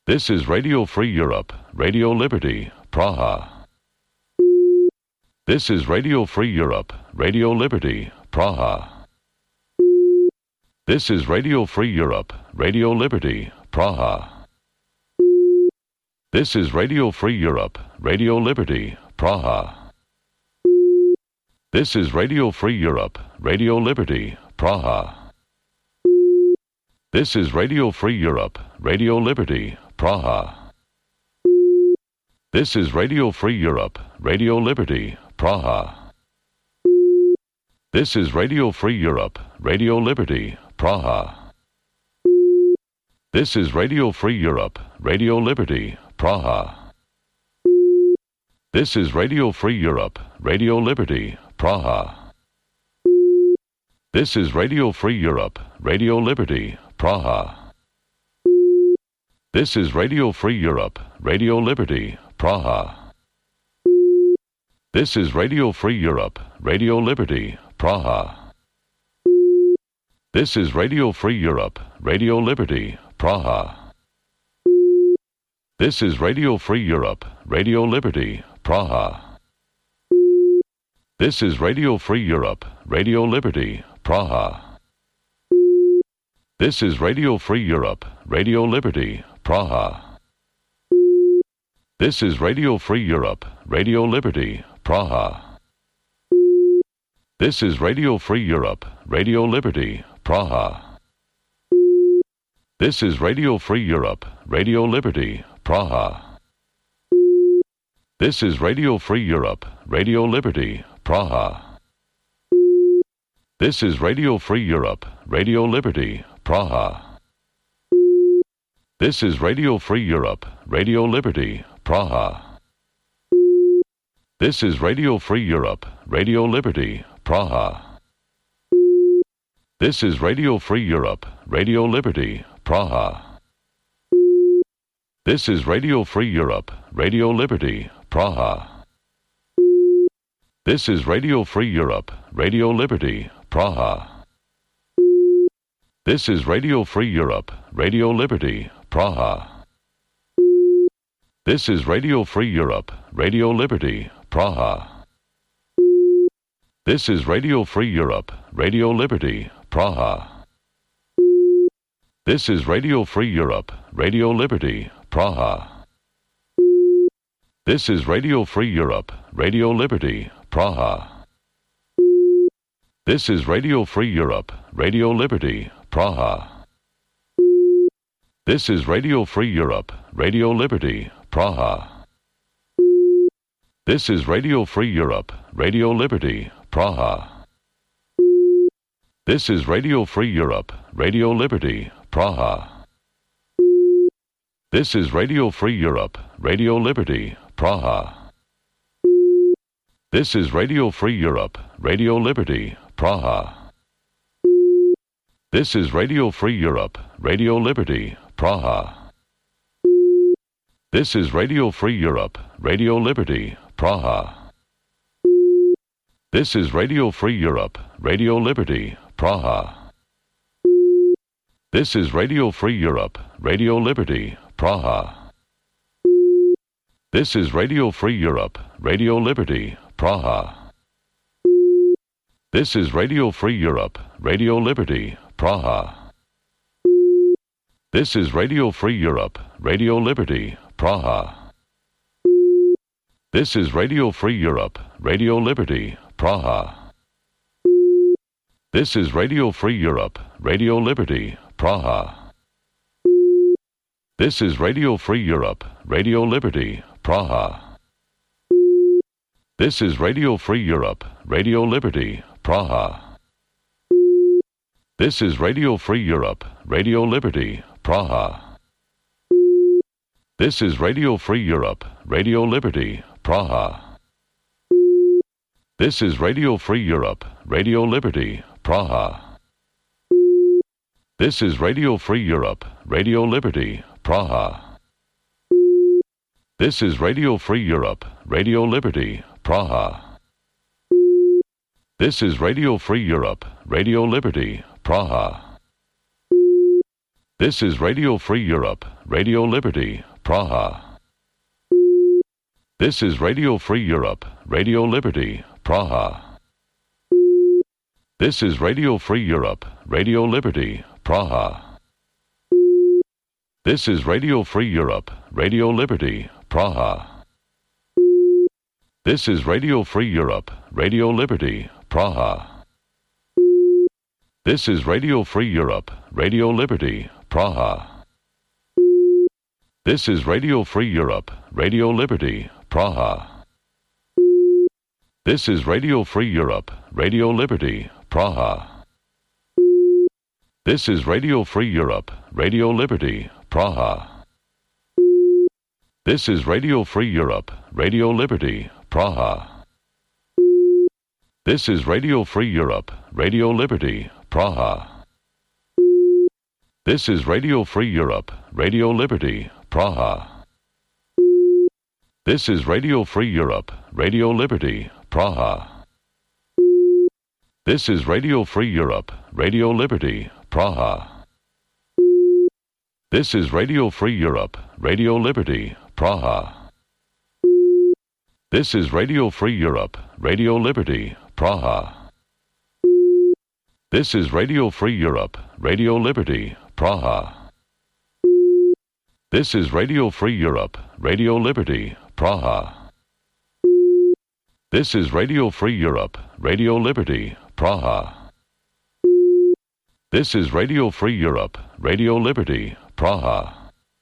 This is Radio Free Europe, Radio Liberty, Praha. This is Radio Free Europe, Radio Liberty, Praha. This is Radio Free Europe, Radio Liberty, Praha. This is Radio Free Europe, Radio Liberty, Praha. This is Radio Free Europe, Radio Liberty, Praha. This is Radio Free Europe, Radio Liberty, Praha. This is Radio Free Europe, Radio Liberty, Praha. This is Radio Free Europe, Radio Liberty, Praha. This is Radio Free Europe, Radio Liberty, Praha. This is Radio Free Europe, Radio Liberty, Praha. This is Radio Free Europe, Radio Liberty, Praha. This is Radio Free Europe, Radio Liberty, Praha. This is Radio Free Europe, Radio Liberty, Praha. This is Radio Free Europe, Radio Liberty, Praha. This is Radio Free Europe, Radio Liberty, Praha. This is Radio Free Europe, Radio Liberty, Praha. This is Radio Free Europe, Radio Liberty, Praha. This is Radio Free Europe, Radio Liberty, Praha. This is Radio Free Europe, Radio Liberty, Praha. This is Radio Free Europe, Radio Liberty, Praha. This is Radio Free Europe, Radio Liberty, Praha. This is Radio Free Europe, Radio Liberty, Praha. This is Radio Free Europe, Radio Liberty, Praha. This is Radio Free Europe, Radio Liberty, Praha. This is Radio Free Europe, Radio Liberty, Praha. This is Radio Free Europe, Radio Liberty, Praha. This is Radio Free Europe, Radio Liberty, Praha. This is Radio Free Europe, Radio Liberty, Praha. This is Radio Free Europe, Radio Liberty, Praha. This is Radio Free Europe, Radio Liberty, Praha. This is Radio Free Europe, Radio Liberty, Praha. This is Radio Free Europe, Radio Liberty, Praha. This is Radio Free Europe, Radio Liberty, Praha. This is Radio Free Europe, Radio Liberty, Praha. This is Radio Free Europe, Radio Liberty, Praha. This is Radio Free Europe, Radio Liberty, Praha. This is Radio Free Europe, Radio Liberty, Praha. This is Radio Free Europe, Radio Liberty, Praha. This is Radio Free Europe, Radio Liberty, Praha. This is Radio Free Europe, Radio Liberty, Praha. This is Radio Free Europe, Radio Liberty, Praha. This is Radio Free Europe, Radio Liberty, Praha. This is Radio Free Europe, Radio Liberty, Praha. This is Radio Free Europe, Radio Liberty, Praha. This is Radio Free Europe, Radio Liberty, Praha. This is Radio Free Europe, Radio Liberty, Praha. This is Radio Free Europe, Radio Liberty, Praha. This is Radio Free Europe, Radio Liberty, Praha. This is Radio Free Europe, Radio Liberty, Praha. This is Radio Free Europe, Radio Liberty, Praha. This is Radio Free Europe, Radio Liberty, Praha. This is Radio Free Europe, Radio Liberty, Praha. This is Radio Free Europe, Radio Liberty, Praha. This is Radio Free Europe, Radio Liberty, Praha. This is Radio Free Europe, Radio Liberty, Praha. This is Radio Free Europe, Radio Liberty, Praha. This is Radio Free Europe, Radio Liberty, Praha. This is Radio Free Europe, Radio Liberty, Praha. This is Radio Free Europe, Radio Liberty, Praha. This is Radio Free Europe, Radio Liberty, Praha. This is Radio Free Europe, Radio Liberty, Praha. This is Radio Free Europe, Radio Liberty, Praha. This is Radio Free Europe, Radio Liberty, Praha. This is Radio Free Europe, Radio Liberty, Praha. This is Radio Free Europe, Radio Liberty, Praha. This is Radio Free Europe, Radio Liberty, Praha. This is Radio Free Europe, Radio Liberty, Praha. This is Radio Free Europe, Radio Liberty, Praha. This is Radio Free Europe, Radio Liberty, Praha. This is Radio Free Europe, Radio Liberty, Praha. This is Radio Free Europe, Radio Liberty, Praha. This is Radio Free Europe, Radio Liberty, Praha. This is Radio Free Europe, Radio Liberty, Praha. This is Radio Free Europe, Radio Liberty, Praha. This is Radio Free Europe, Radio Liberty, Praha.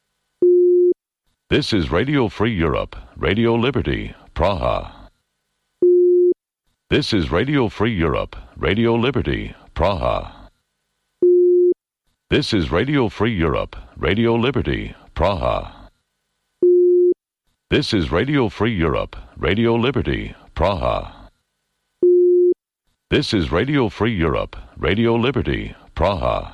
This is Radio Free Europe, Radio Liberty, Praha. This is Radio Free Europe, Radio Liberty, Praha. This is Radio Free Europe, Radio Liberty, Praha. This is Radio Free Europe, Radio Liberty, Praha. This is Radio Free Europe, Radio Liberty, Praha.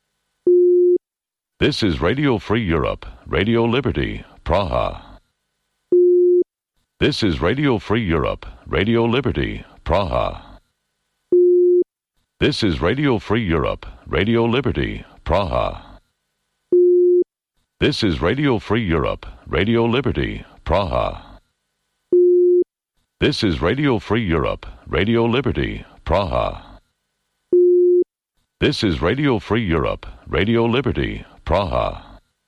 This is Radio Free Europe, Radio Liberty, Praha. This is Radio Free Europe, Radio Liberty, Praha. This is Radio Free Europe, Radio Liberty, Praha. This is Radio Free Europe, Radio Liberty, Praha. This is Radio Free Europe, Radio Liberty, Praha. This is Radio Free Europe, Radio Liberty, Praha.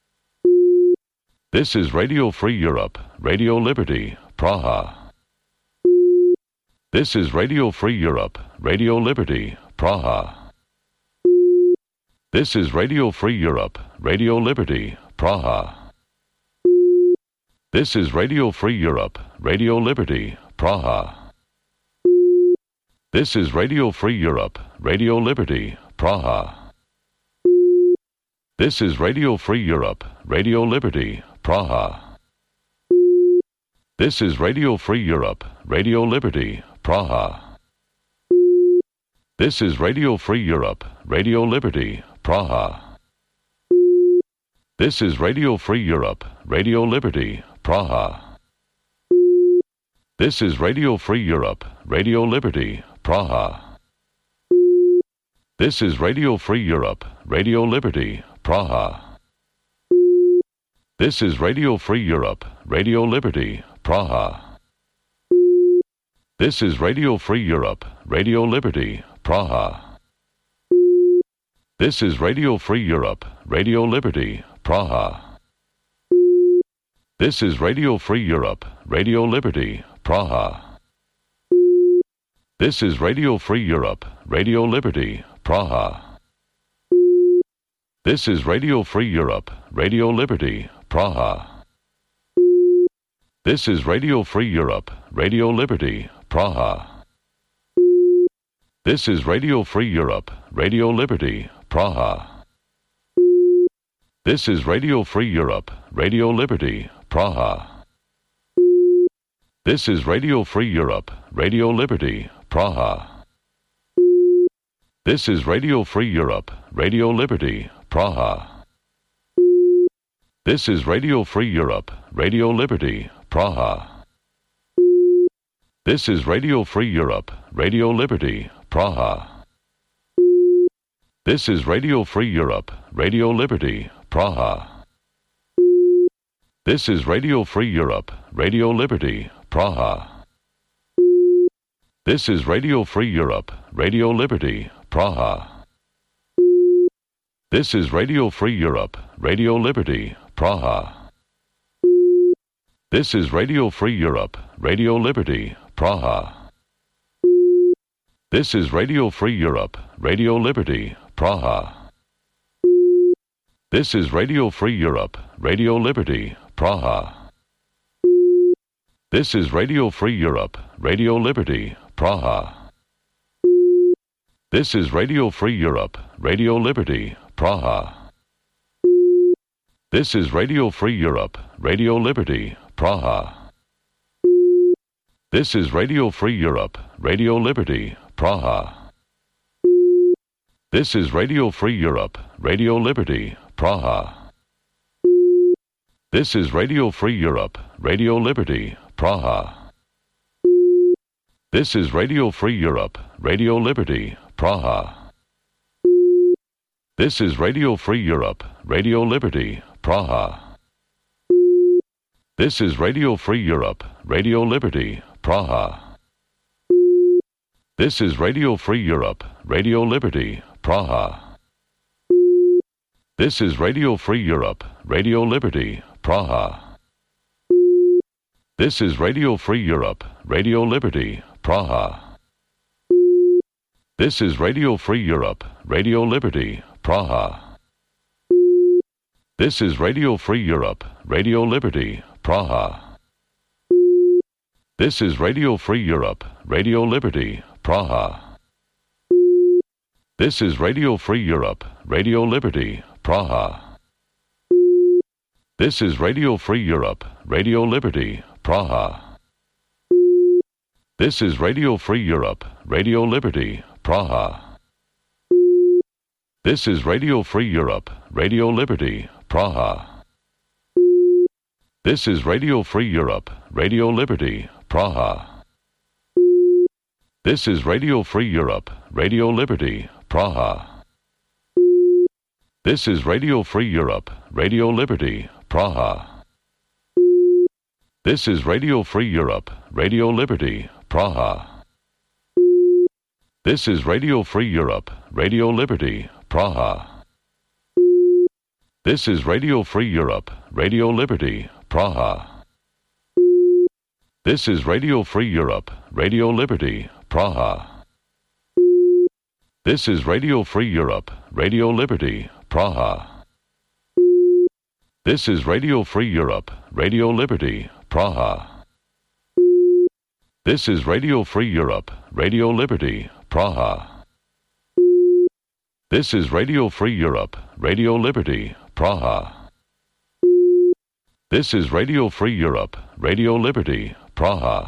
This is Radio Free Europe, Radio Liberty, Praha. This is Radio Free Europe, Radio Liberty, Praha. This is Radio Free Europe, Radio Liberty, Praha. This is Radio Free Europe, Radio Liberty, Praha. This is Radio Free Europe, Radio Liberty, Praha. This is Radio Free Europe, Radio Liberty, Praha. This is Radio Free Europe, Radio Liberty, Praha. This is Radio Free Europe, Radio Liberty, Praha. This is Radio Free Europe, Radio Liberty, Praha. This is Radio Free Europe, Radio Liberty, Praha. This is Radio Free Europe, Radio Liberty, Praha. This is Radio Free Europe, Radio Liberty, Praha. This is Radio Free Europe, Radio Liberty, Praha. This is Radio Free Europe, Radio Liberty, Praha. This is Radio Free Europe, Radio Liberty, Praha. This is Radio Free Europe, Radio Liberty, Praha. This is Radio Free Europe, Radio Liberty, Praha. This is Radio Free Europe, Radio Liberty, Praha. This is Radio Free Europe, Radio Liberty, Praha. This is Radio Free Europe, Radio Liberty, Praha. This is Radio Free Europe, Radio Liberty, Praha. This is Radio Free Europe, Radio Liberty, Praha. This is Radio Free Europe, Radio Liberty, Praha. This is Radio Free Europe, Radio Liberty, Praha. This is Radio Free Europe, Radio Liberty, Praha. This is Radio Free Europe, Radio Liberty, Praha. This is Radio Free Europe, Radio Liberty, Praha. This is Radio Free Europe, Radio Liberty, Praha. This is Radio Free Europe, Radio Liberty, Praha. This is Radio Free Europe, Radio Liberty, Praha. This is Radio Free Europe, Radio Liberty, Praha. This is Radio Free Europe, Radio Liberty, Praha. This is Radio Free Europe, Radio Liberty, Praha. This is Radio Free Europe, Radio Liberty, Praha. This is Radio Free Europe, Radio Liberty, Praha. This is Radio Free Europe, Radio Liberty, Praha. This is Radio Free Europe, Radio Liberty, Praha. This is Radio Free Europe, Radio Liberty, Praha. This is Radio Free Europe, Radio Liberty, Praha. This is Radio Free Europe, Radio Liberty, Praha. This is Radio Free Europe, Radio Liberty, Praha. This is Radio Free Europe, Radio Liberty, Praha. This is Radio Free Europe, Radio Liberty, Praha. This is Radio Free Europe, Radio Liberty, Praha. This is Radio Free Europe, Radio Liberty, Praha. This is Radio Free Europe, Radio Liberty, Praha. This is Radio Free Europe, Radio Liberty, Praha. This is Radio Free Europe, Radio Liberty, Praha. This is Radio Free Europe, Radio Liberty, Praha. This is Radio Free Europe, Radio Liberty, Praha. This is Radio Free Europe, Radio Liberty, Praha. This is Radio Free Europe, Radio Liberty, Praha. This is Radio Free Europe, Radio Liberty, Praha. This is Radio Free Europe, Radio Liberty, Praha. This is Radio Free Europe, Radio Liberty, Praha. This is Radio Free Europe, Radio Liberty, Praha. This is Radio Free Europe, Radio Liberty, Praha. This is Radio Free Europe, Radio Liberty, Praha. This is Radio Free Europe, Radio Liberty, Praha. This is Radio Free Europe, Radio Liberty, Praha. This is Radio Free Europe, Radio Liberty, Praha. This is Radio Free Europe, Radio Liberty, Praha.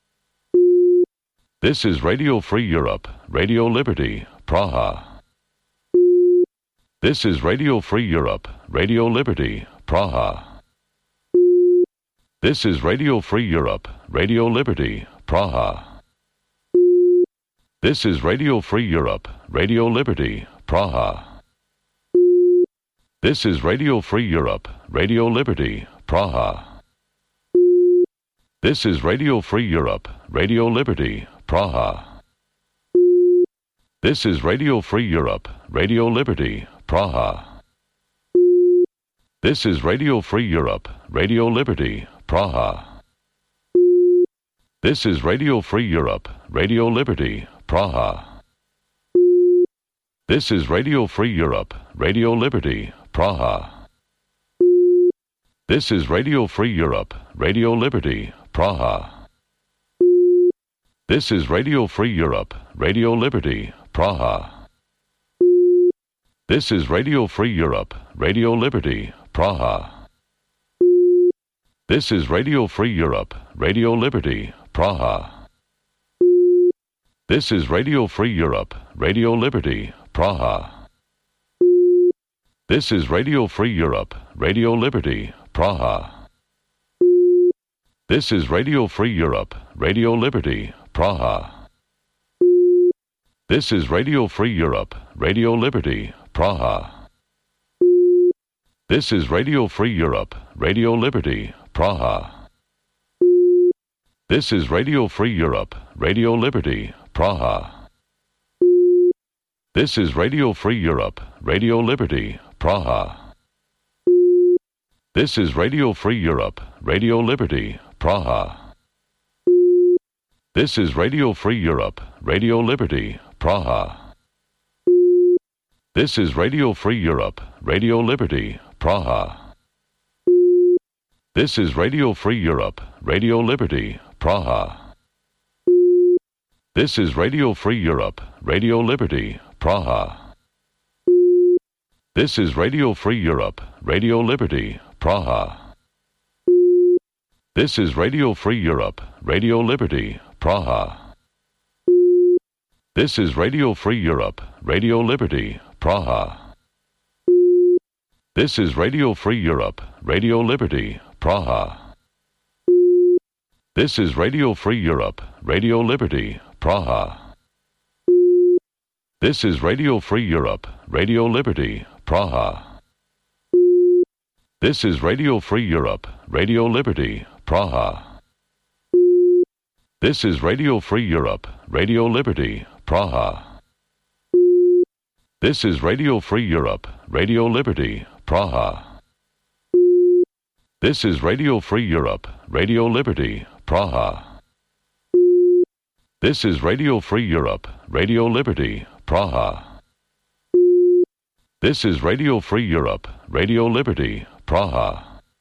This is Radio Free Europe, Radio Liberty, Praha. This is Radio Free Europe, Radio Liberty, Praha. This is Radio Free Europe, Radio Liberty, Praha. This is Radio Free Europe, Radio Liberty, Praha. This is Radio Free Europe, Radio Liberty, Praha. This is Radio Free Europe, Radio Liberty, Praha. This is Radio Free Europe, Radio Liberty, Praha. This is Radio Free Europe, Radio Liberty, Praha. This is Radio Free Europe, Radio Liberty, Praha. This is Radio Free Europe, Radio Liberty, Praha. This is Radio Free Europe, Radio Liberty, Praha. This is Radio Free Europe, Radio Liberty, Praha. This is Radio Free Europe, Radio Liberty, Praha. This is Radio Free Europe, Radio Liberty, Praha. This is Radio Free Europe, Radio Liberty, Praha. This is Radio Free Europe, Radio Liberty, Praha. This is Radio Free Europe, Radio Liberty, Praha. This is Radio Free Europe, Radio Liberty, Praha. This is Radio Free Europe, Radio Liberty, Praha. This is Radio Free Europe, Radio Liberty, Praha. This is Radio Free Europe, Radio Liberty, Praha. This is Radio Free Europe, Radio Liberty, Praha. This is Radio Free Europe, Radio Liberty, Praha. This is Radio Free Europe, Radio Liberty, Praha. This is Radio Free Europe, Radio Liberty, Praha. This is Radio Free Europe, Radio Liberty, Praha. This is Radio Free Europe, Radio Liberty, Praha. This is Radio Free Europe, Radio Liberty, Praha. This is Radio Free Europe, Radio Liberty, Praha. This is Radio Free Europe, Radio Liberty, Praha. This is Radio Free Europe, Radio Liberty, Praha. This is Radio Free Europe, Radio Liberty, Praha. This is Radio Free Europe, Radio Liberty, Praha. This is Radio Free Europe, Radio Liberty, Praha. This is Radio Free Europe, Radio Liberty, Praha. This is Radio Free Europe, Radio Liberty, Praha. This is Radio Free Europe, Radio Liberty, Praha. This is Radio Free Europe, Radio Liberty, Praha.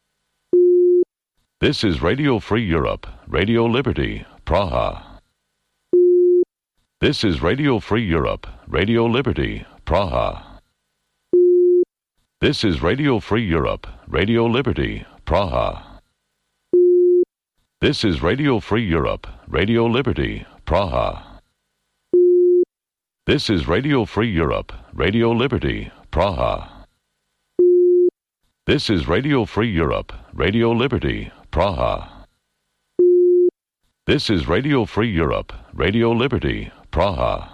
This is Radio Free Europe, Radio Liberty, Praha. This is Radio Free Europe, Radio Liberty, Praha. This is Radio Free Europe, Radio Liberty, Praha. This is Radio Free Europe, Radio Liberty, Praha. This is Radio Free Europe, Radio Liberty, Praha. This is Radio Free Europe, Radio Liberty, Praha. This is Radio Free Europe, Radio Liberty, Praha.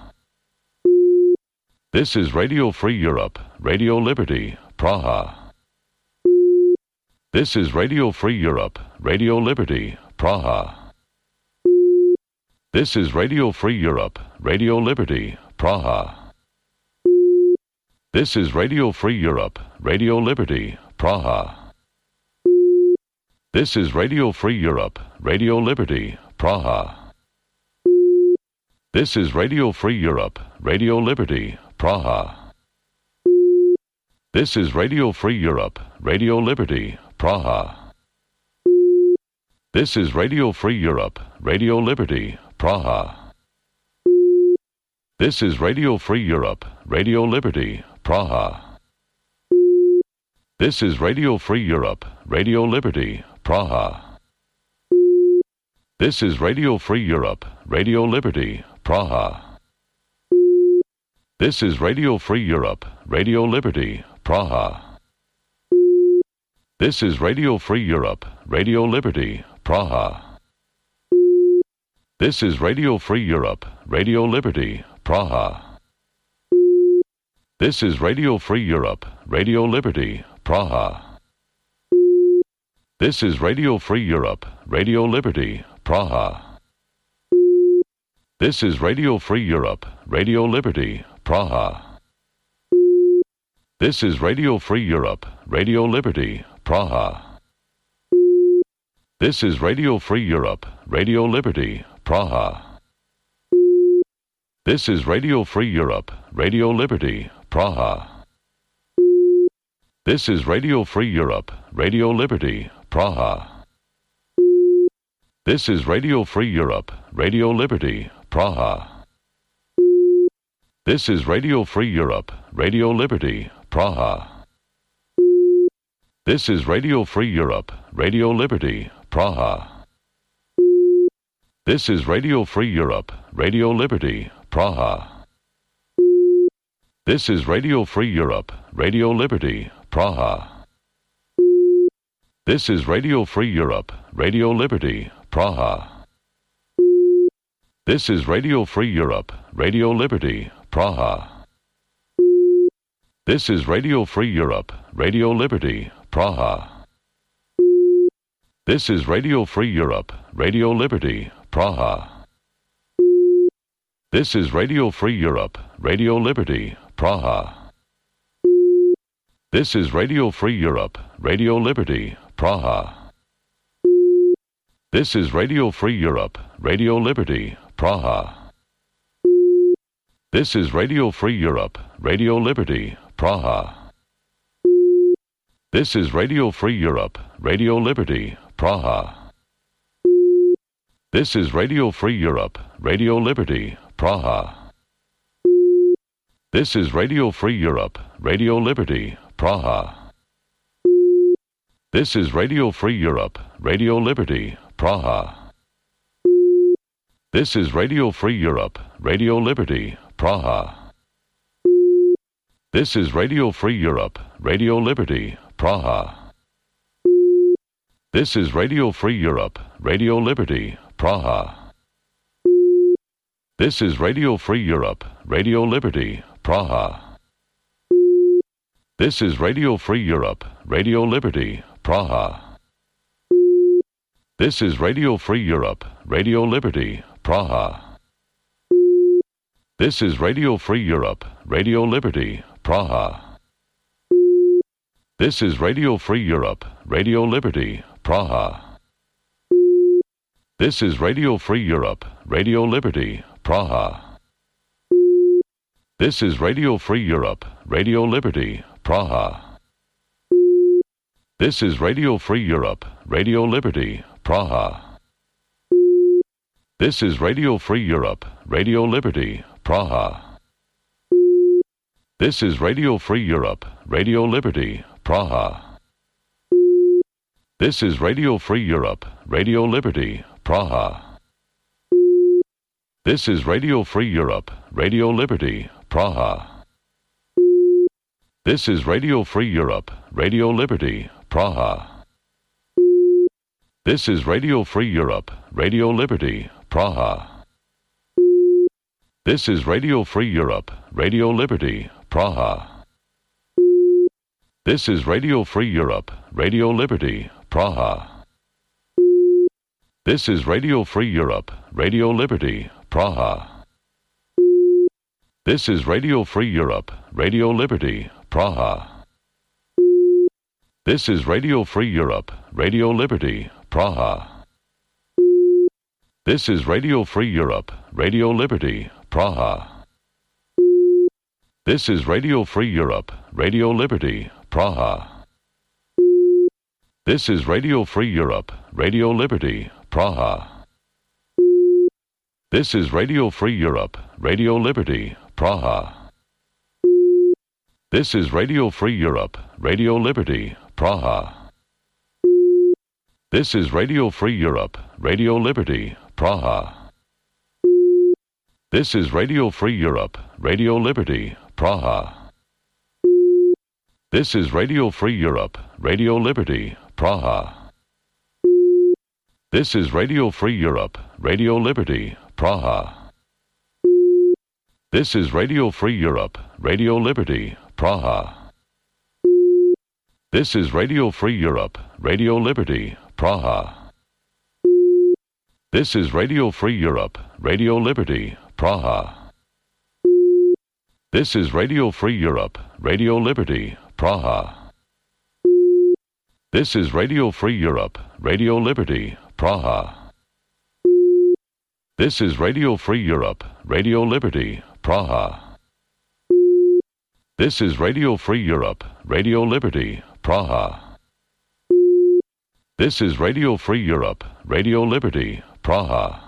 This is Radio Free Europe, Radio Liberty, Praha. This is Radio Free Europe, Radio Liberty, Praha. This is Radio Free Europe, Radio Liberty, Praha. This is Radio Free Europe, Radio Liberty, Praha. This is Radio Free Europe, Radio Liberty, Praha. This is Radio Free Europe, Radio Liberty, Praha. This is Radio Free Europe, Radio Liberty, Praha. This is Radio Free Europe, Radio Liberty, Praha. This is Radio Free Europe, Radio Liberty, Praha. This is Radio Free Europe, Radio Liberty, Praha. This is Radio Free Europe, Radio Liberty, Praha. This is Radio Free Europe, Radio Liberty, Praha. This is Radio Free Europe, Radio Liberty, Praha. This is Radio Free Europe, Radio Liberty, Praha. This is Radio Free Europe, Radio Liberty, Praha. This is Radio Free Europe, Radio Liberty, Praha. This is Radio Free Europe, Radio Liberty, Praha. This is Radio Free Europe, Radio Liberty, Praha. This is Radio Free Europe, Radio Liberty, Praha. This is Radio Free Europe, Radio Liberty, Praha. This is Radio Free Europe, Radio Liberty, Praha. This is Radio Free Europe, Radio Liberty, Praha. This is Radio Free Europe, Radio Liberty, Praha. This is Radio Free Europe, Radio Liberty, Praha. This is Radio Free Europe, Radio Liberty, Praha. This is Radio Free Europe, Radio Liberty, Praha. This is Radio Free Europe, Radio Liberty, Praha. This is Radio Free Europe, Radio Liberty, Praha. This is Radio Free Europe, Radio Liberty, Praha. This is Radio Free Europe, Radio Liberty, Praha. This is Radio Free Europe, Radio Liberty, Praha. This is Radio Free Europe, Radio Liberty, Praha. This is Radio Free Europe, Radio Liberty, Praha. This is Radio Free Europe, Radio Liberty, Praha. This is Radio Free Europe, Radio Liberty, Praha. This is Radio Free Europe, Radio Liberty, Praha. This is Radio Free Europe, Radio Liberty, Praha. This is Radio Free Europe, Radio Liberty, Praha. This is Radio Free Europe, Radio Liberty, Praha. This is Radio Free Europe, Radio Liberty, Praha. This is Radio Free Europe, Radio Liberty, Praha. This is Radio Free Europe, Radio Liberty, Praha. This is Radio Free Europe, Radio Liberty, Praha. This is Radio Free Europe, Radio Liberty, Praha. This is Radio Free Europe, Radio Liberty, Praha. This is Radio Free Europe, Radio Liberty, Praha. This is Radio Free Europe, Radio Liberty, Praha. This is Radio Free Europe, Radio Liberty, Praha. This is Radio Free Europe, Radio Liberty, Praha. This is Radio Free Europe, Radio Liberty, Praha. This is Radio Free Europe, Radio Liberty, Praha. This is Radio Free Europe, Radio Liberty, Praha. This is Radio Free Europe, Radio Liberty, Praha. This is Radio Free Europe, Radio Liberty, Praha. This is Radio Free Europe, Radio Liberty, Praha. This is Radio Free Europe, Radio Liberty, Praha. This is Radio Free Europe, Radio Liberty, Praha. This is Radio Free Europe, Radio Liberty, Praha. This is Radio Free Europe, Radio Liberty, Praha. This is Radio Free Europe, Radio Liberty, Praha. This is Radio Free Europe, Radio Liberty, Praha. This is Radio Free Europe, Radio Liberty, Praha. This is Radio Free Europe, Radio Liberty, Praha. This is Radio Free Europe, Radio Liberty, Praha. This is Radio Free Europe, Radio Liberty, Praha. This is Radio Free Europe, Radio Liberty, Praha. This is Radio Free Europe, Radio Liberty, Praha. This is Radio Free Europe, Radio Liberty, Praha. This is Radio Free Europe, Radio Liberty, Praha. This is Radio Free Europe, Radio Liberty, Praha. This is Radio Free Europe, Radio Liberty, Praha. This is Radio Free Europe, Radio Liberty, Praha. This is Radio Free Europe, Radio Liberty, Praha. This is Radio Free Europe, Radio Liberty, Praha. This is Radio Free Europe, Radio Liberty, Praha. This is Radio Free Europe, Radio Liberty, Praha. This is Radio Free Europe, Radio Liberty, Praha.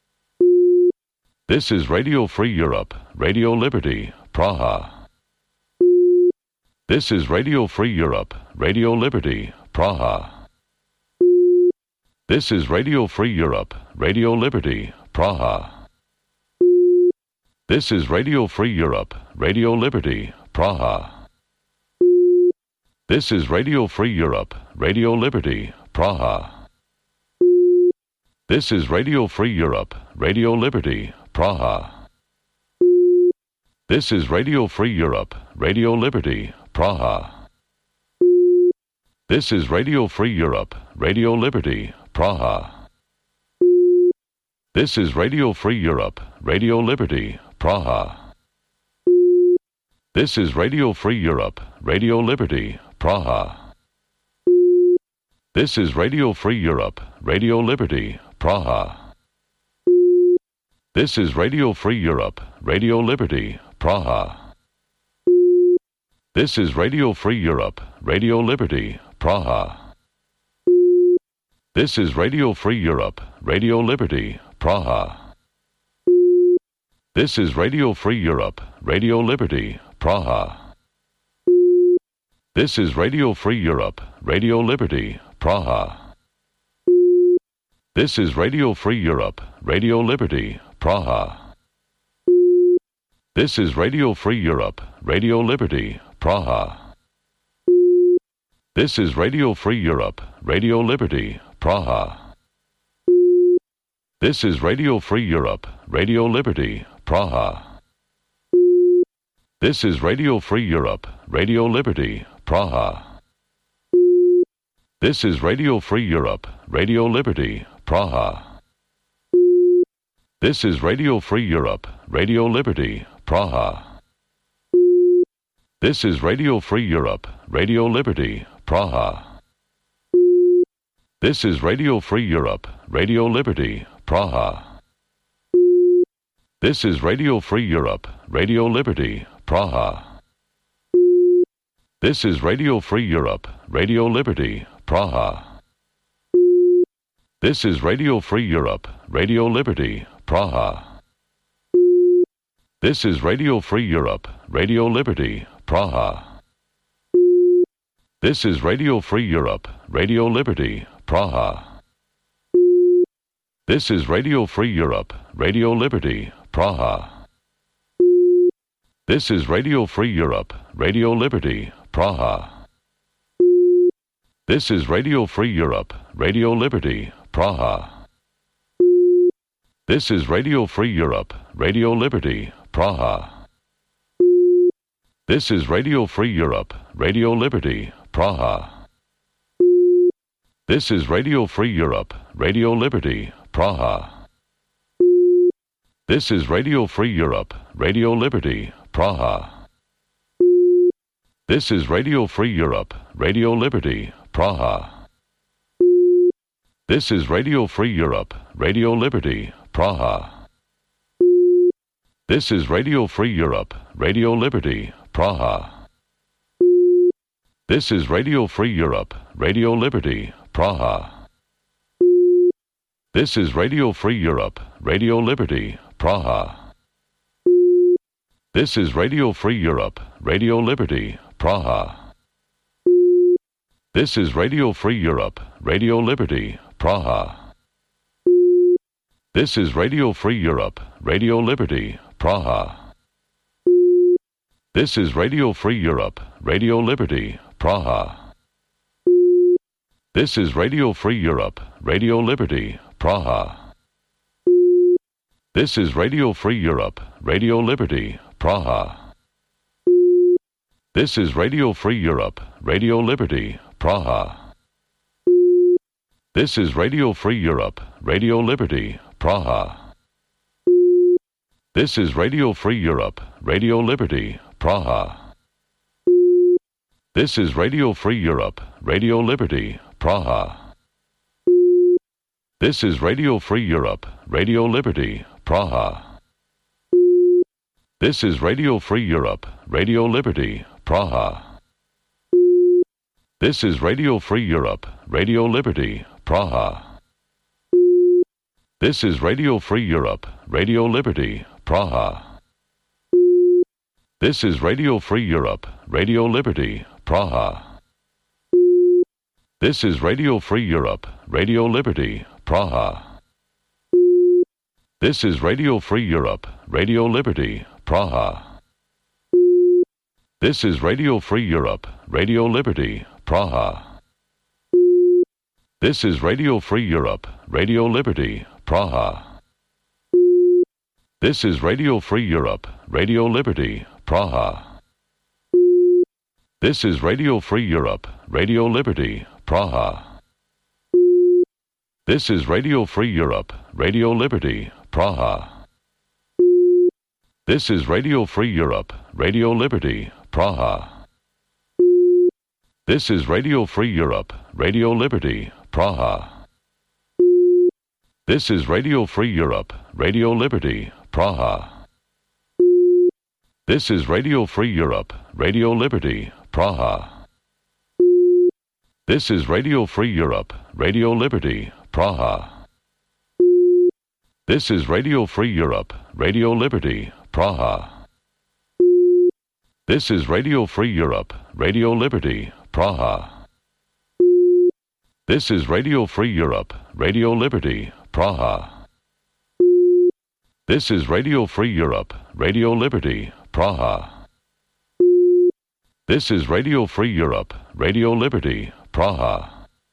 This is Radio Free Europe, Radio Liberty, Praha. This is Radio Free Europe, Radio Liberty, Praha. This is Radio Free Europe, Radio Liberty, Praha. This is Radio Free Europe, Radio Liberty, Praha. This is Radio Free Europe, Radio Liberty, Praha. This is Radio Free Europe, Radio Liberty, Praha. This is Radio Free Europe, Radio Liberty, Praha. This is Radio Free Europe, Radio Liberty, Praha. This is Radio Free Europe, Radio Liberty, Praha. This is Radio Free Europe, Radio Liberty, Praha. This is Radio Free Europe, Radio Liberty, Praha. This is Radio Free Europe, Radio Liberty, Praha. This is Radio Free Europe, Radio Liberty, Praha. This is Radio Free Europe, Radio Liberty, Praha. This is Radio Free Europe, Radio Liberty, Praha. This is Radio Free Europe, Radio Liberty, Praha. This is Radio Free Europe, Radio Liberty, Praha. This is Radio Free Europe, Radio Liberty, Praha. This is Radio Free Europe, Radio Liberty, Praha. This is Radio Free Europe, Radio Liberty, Praha. This is Radio Free Europe, Radio Liberty, Praha. This is Radio Free Europe, Radio Liberty, Praha. This is Radio Free Europe, Radio Liberty, Praha. This is Radio Free Europe, Radio Liberty, Praha. This is Radio Free Europe, Radio Liberty, Praha. This is Radio Free Europe, Radio Liberty, Praha. This is Radio Free Europe, Radio Liberty, Praha. This is Radio Free Europe, Radio Liberty, Praha. This is Radio Free Europe, Radio Liberty, Praha. This is Radio Free Europe, Radio Liberty, Praha. This is Radio Free Europe, Radio Liberty, Praha. This is Radio Free Europe, Radio Liberty, Praha. This is Radio Free Europe, Radio Liberty, Praha. This is Radio Free Europe, Radio Liberty, Praha. This is Radio Free Europe, Radio Liberty, Praha. This is Radio Free Europe, Radio Liberty, Praha. This is Radio Free Europe, Radio Liberty, Praha. This is Radio Free Europe, Radio Liberty, Praha. This is Radio Free Europe, Radio Liberty, Praha. This is Radio Free Europe, Radio Liberty, Praha. This is Radio Free Europe, Radio Liberty, Praha. This is Radio Free Europe, Radio Liberty, Praha. This is Radio Free Europe, Radio Liberty, Praha. This is Radio Free Europe, Radio Liberty, Praha. This is Radio Free Europe, Radio Liberty, Praha. This is Radio Free Europe, Radio Liberty, Praha. This is Radio Free Europe, Radio Liberty, Praha. This is Radio Free Europe, Radio Liberty, Praha. This is Radio Free Europe, Radio Liberty, Praha. This is Radio Free Europe, Radio Liberty, Praha. This is Radio Free Europe, Radio Liberty, Praha. This is Radio Free Europe, Radio Liberty, Praha. This is Radio Free Europe, Radio Liberty, Praha. This is Radio Free Europe, Radio Liberty, Praha. This is Radio Free Europe, Radio Liberty, Praha. This is Radio Free Europe, Radio Liberty, Praha. This is Radio Free Europe, Radio Liberty, Praha. This is Radio Free Europe, Radio Liberty, Praha. This is Radio Free Europe, Radio Liberty, Praha. This is Radio Free Europe, Radio Liberty, Praha. This is Radio Free Europe, Radio Liberty, Praha. This is Radio Free Europe, Radio Liberty, Praha. This is Radio Free Europe, Radio Liberty, Praha. This is Radio Free Europe, Radio Liberty, Praha. This is Radio Free Europe, Radio Liberty, Praha. This is Radio Free Europe, Radio Liberty, Praha. This is Radio Free Europe, Radio Liberty, Praha. This is Radio Free Europe, Radio Liberty, Praha. This is Radio Free Europe, Radio Liberty, Praha. This is Radio Free Europe, Radio Liberty, Praha. This is Radio Free Europe, Radio Liberty, Praha. This is Radio Free Europe, Radio Liberty, Praha. This is Radio Free Europe, Radio Liberty, Praha. This is Radio Free Europe, Radio Liberty, Praha.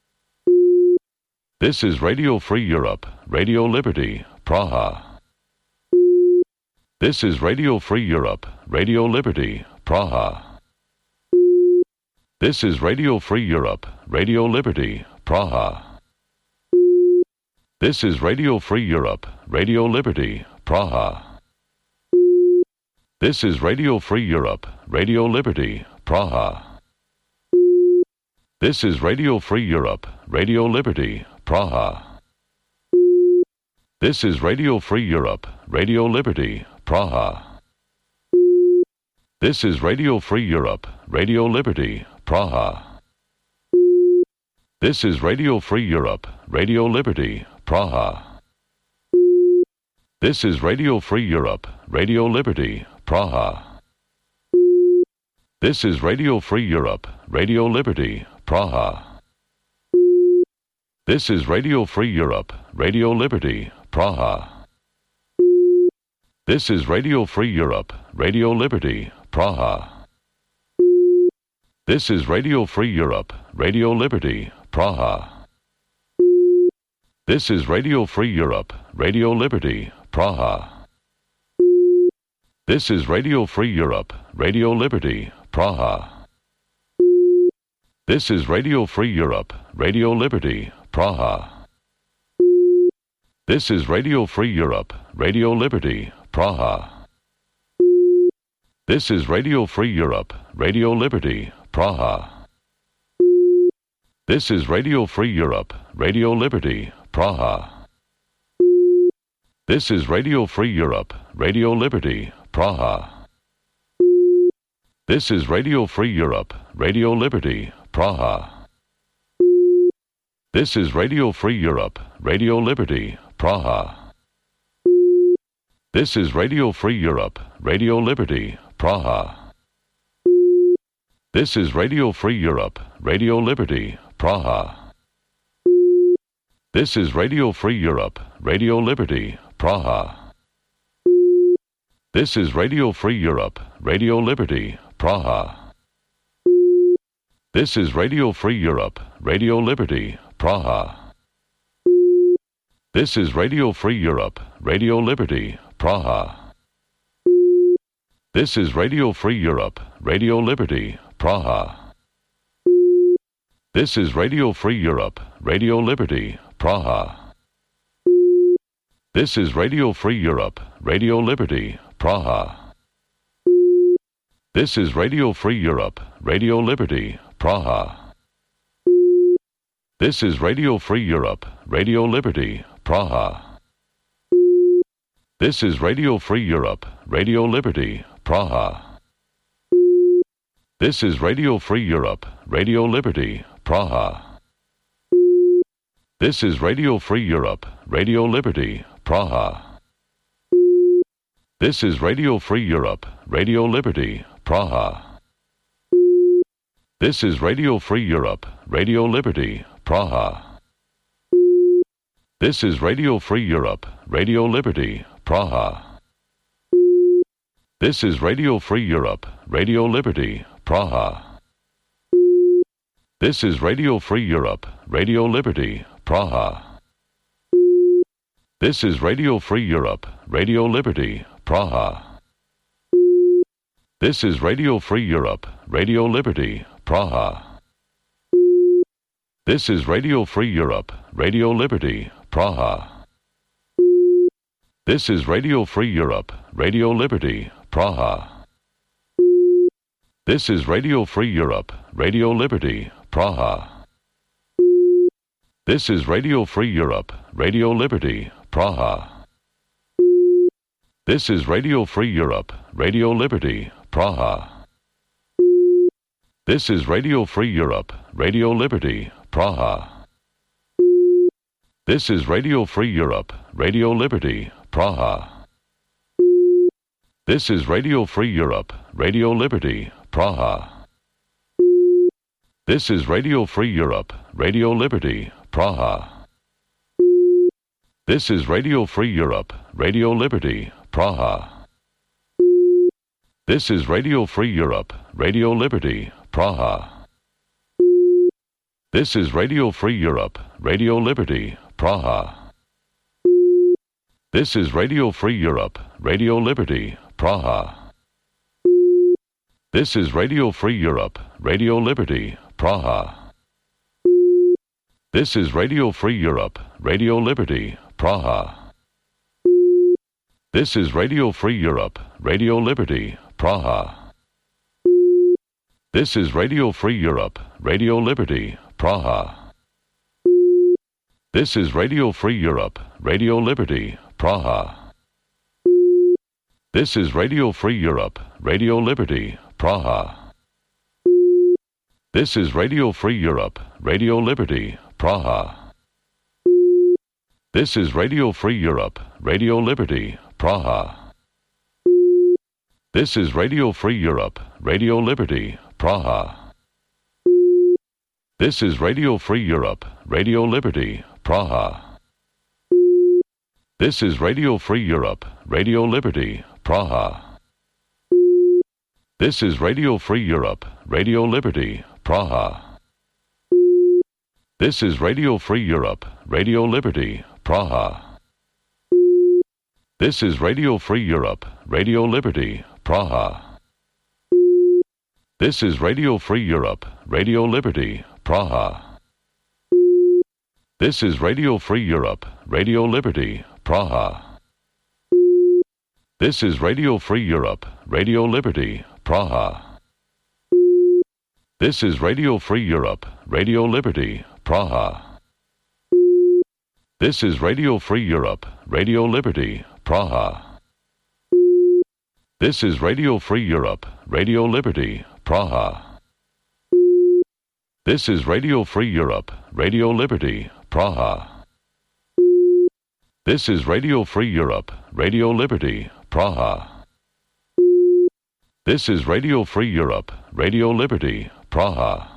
This is Radio Free Europe, Radio Liberty, Praha. This is Radio Free Europe, Radio Liberty, Praha. This is Radio Free Europe, Radio Liberty, Praha. This is Radio Free Europe, Radio Liberty, Praha. This is Radio Free Europe, Radio Liberty, Praha. This is Radio Free Europe, Radio Liberty, Praha. This is Radio Free Europe, Radio Liberty, Praha. This is Radio Free Europe, Radio Liberty, Praha. This is Radio Free Europe, Radio Liberty, Praha. This is Radio Free Europe, Radio Liberty, Praha. This is Radio Free Europe, Radio Liberty, Praha. This is Radio Free Europe, Radio Liberty, Praha. This is Radio Free Europe, Radio Liberty, Praha. This is Radio Free Europe, Radio Liberty, Praha. This is Radio Free Europe, Radio Liberty, Praha. This is Radio Free Europe, Radio Liberty, Praha. This is Radio Free Europe, Radio Liberty, Praha. This is Radio Free Europe, Radio Liberty, Praha. This is Radio Free Europe, Radio Liberty, Praha. This is Radio Free Europe, Radio Liberty, Praha. This is Radio Free Europe, Radio Liberty, Praha. This is Radio Free Europe, Radio Liberty, Praha. This is Radio Free Europe, Radio Liberty, Praha. This is Radio Free Europe, Radio Liberty, Praha. This is Radio Free Europe, Radio Liberty, Praha. This is Radio Free Europe, Radio Liberty, Praha. This is Radio Free Europe, Radio Liberty, Praha. This is Radio Free Europe, Radio Liberty, Praha. This is Radio Free Europe, Radio Liberty, Praha. This is Radio Free Europe, Radio Liberty, Praha. This is Radio Free Europe, Radio Liberty, Praha. This is Radio Free Europe, Radio Liberty, Praha. This is Radio Free Europe, Radio Liberty, Praha. This is Radio Free Europe, Radio Liberty, Praha. This is Radio Free Europe, Radio Liberty, Praha. This is Radio Free Europe, Radio Liberty, Praha. This is Radio Free Europe, Radio Liberty, Praha. This is Radio Free Europe, Radio Liberty, Praha. This is Radio Free Europe, Radio Liberty, Praha. This is Radio Free Europe, Radio Liberty, Praha. This is Radio Free Europe, Radio Liberty, Praha. This is Radio Free Europe, Radio Liberty, Praha. This is Radio Free Europe, Radio Liberty, Praha. This is Radio Free Europe, Radio Liberty, Praha. This is Radio Free Europe, Radio Liberty, Praha. This is Radio Free Europe, Radio Liberty, Praha. This is Radio Free Europe, Radio Liberty, Praha. This is Radio Free Europe, Radio Liberty, Praha. This is Radio Free Europe, Radio Liberty, Praha. This is Radio Free Europe, Radio Liberty, Praha. This is Radio Free Europe, Radio Liberty, Praha. This is Radio Free Europe, Radio Liberty, Praha. This is Radio Free Europe, Radio Liberty, Praha. This is Radio Free Europe, Radio Liberty, Praha. This is Radio Free Europe, Radio Liberty, Praha. This is Radio Free Europe, Radio Liberty, Praha. This is Radio Free Europe, Radio Liberty, Praha. This is Radio Free Europe, Radio Liberty, Praha. This is Radio Free Europe, Radio Liberty, Praha. This is Radio Free Europe, Radio Liberty, Praha. This is Radio Free Europe, Radio Liberty, Praha. This is Radio Free Europe, Radio Liberty, Praha. This is Radio Free Europe, Radio Liberty, Praha. This is Radio Free Europe, Radio Liberty, Praha. This is Radio Free Europe, Radio Liberty, Praha. This is Radio Free Europe, Radio Liberty, Praha. This is Radio Free Europe, Radio Liberty, Praha. This is Radio Free Europe, Radio Liberty, Praha. This is Radio Free Europe, Radio Liberty, Praha. This is Radio Free Europe, Radio Liberty, Praha. This is Radio Free Europe, Radio Liberty, Praha. This is Radio Free Europe, Radio Liberty, Praha. This is Radio Free Europe, Radio Liberty, Praha. This is Radio Free Europe, Radio Liberty, Praha. This is Radio Free Europe, Radio Liberty, Praha. This is Radio Free Europe, Radio Liberty, Praha. This is Radio Free Europe, Radio Liberty, Praha. This is Radio Free Europe, Radio Liberty, Praha. This is Radio Free Europe, Radio Liberty, Praha. This is Radio Free Europe, Radio Liberty, Praha.